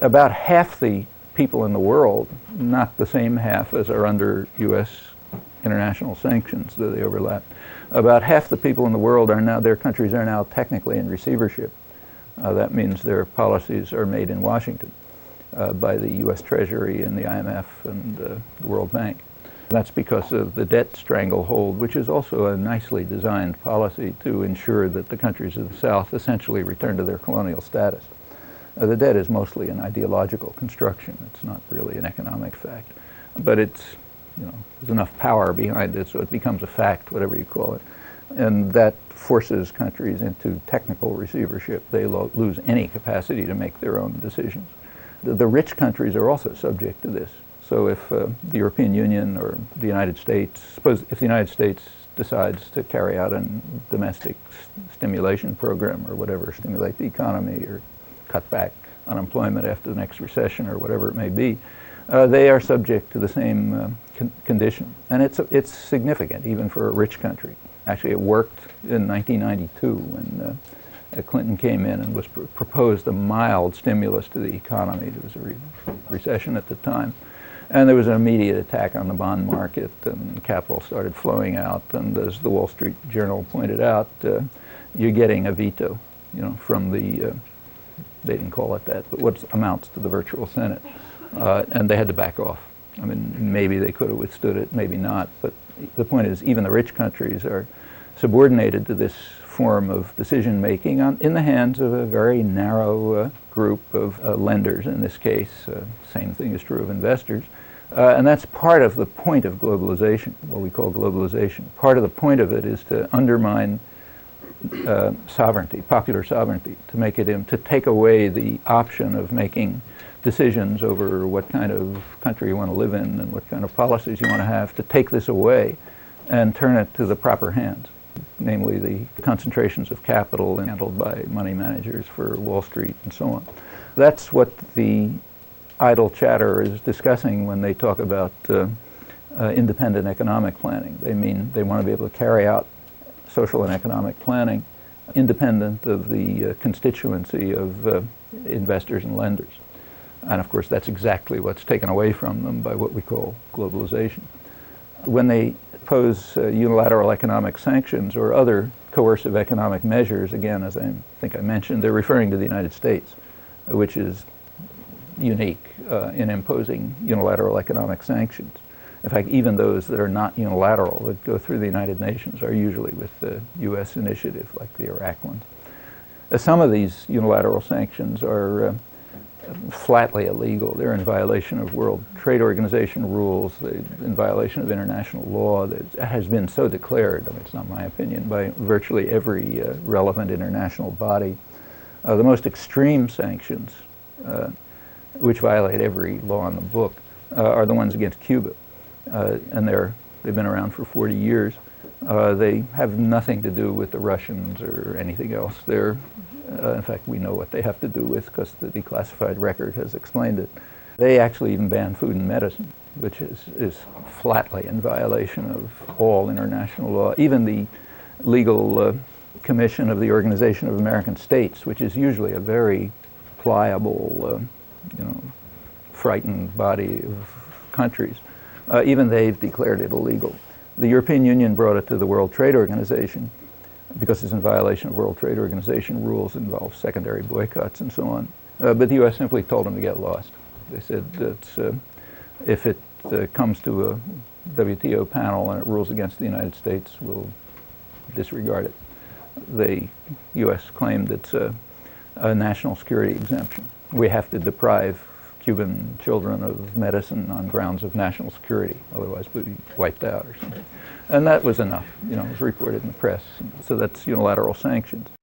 about half the people in the world, not the same half as are under U.S. international sanctions, though they overlap, about half the people in the world are now, their countries are now technically in receivership. That means their policies are made in Washington by the U.S. Treasury and the IMF and the World Bank. That's because of the debt stranglehold, which is also a nicely designed policy to ensure that the countries of the South essentially return to their colonial status. The debt is mostly an ideological construction. It's not really an economic fact. But it's, there's enough power behind it so it becomes a fact, whatever you call it. And that forces countries into technical receivership. They lose any capacity to make their own decisions. The rich countries are also subject to this. So if the European Union or the United States, suppose if the United States decides to carry out a domestic stimulation program or whatever, stimulate the economy or cut back unemployment after the next recession or whatever it may be, they are subject to the same condition. And it's significant even for a rich country. Actually, it worked in 1992 when Clinton came in and was proposed a mild stimulus to the economy. There was a recession at the time. And there was an immediate attack on the bond market, and capital started flowing out. And as the Wall Street Journal pointed out, you're getting a veto, from the, they didn't call it that, but what amounts to the virtual Senate. And they had to back off. I mean, maybe they could have withstood it, maybe not. But the point is, even the rich countries are subordinated to this form of decision-making in the hands of a very narrow group of lenders in this case. Same thing is true of investors. And that's part of the point of globalization, what we call globalization. Part of the point of it is to undermine sovereignty, popular sovereignty, to make it to take away the option of making decisions over what kind of country you want to live in and what kind of policies you want to have, to take this away and turn it to the proper hands, namely the concentrations of capital handled by money managers for Wall Street and so on. That's what the idle chatter is discussing when they talk about independent economic planning. They mean they want to be able to carry out social and economic planning independent of the constituency of investors and lenders. And of course, that's exactly what's taken away from them by what we call globalization. When they pose unilateral economic sanctions or other coercive economic measures, again, as I think I mentioned, they're referring to the United States, which is unique in imposing unilateral economic sanctions. In fact, even those that are not unilateral, that go through the United Nations, are usually with the U.S. initiative, like the Iraq ones. Some of these unilateral sanctions are flatly illegal. They're in violation of World Trade Organization rules, they're in violation of international law. That has been so declared, I mean, it's not my opinion, by virtually every relevant international body. The most extreme sanctions, which violate every law in the book, are the ones against Cuba. And they've been around for 40 years. They have nothing to do with the Russians or anything else. In fact, we know what they have to do with, because the declassified record has explained it. They actually even ban food and medicine, which is flatly in violation of all international law. Even the legal commission of the Organization of American States, which is usually a very pliable, frightened body of countries, even they've declared it illegal. The European Union brought it to the World Trade Organization because it's in violation of World Trade Organization rules, involves secondary boycotts and so on. But the U.S. simply told them to get lost. They said that if it comes to a WTO panel and it rules against the United States, we'll disregard it. The U.S. claimed it's a national security exemption. We have to deprive Cuban children of medicine on grounds of national security, otherwise we'll be wiped out or something. And that was enough, it was reported in the press. So that's unilateral sanctions.